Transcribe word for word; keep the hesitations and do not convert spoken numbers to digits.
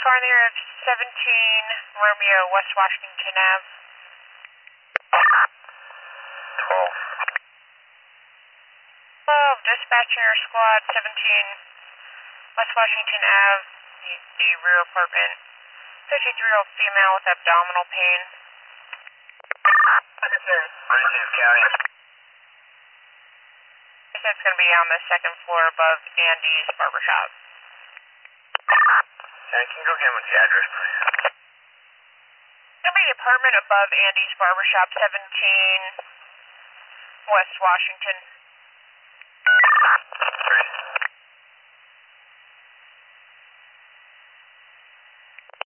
car in the area of seventeen Romeo, West Washington Ave. twelve. twelve, dispatching your squad, seventeen West Washington Ave, the, the rear apartment. fifty-three-year-old female with abdominal pain. Richards County. He said it's going to be on the second floor above Andy's barbershop. Yeah, can you go get him with the address, please? It's going to be the apartment above Andy's barbershop, seventeen West Washington.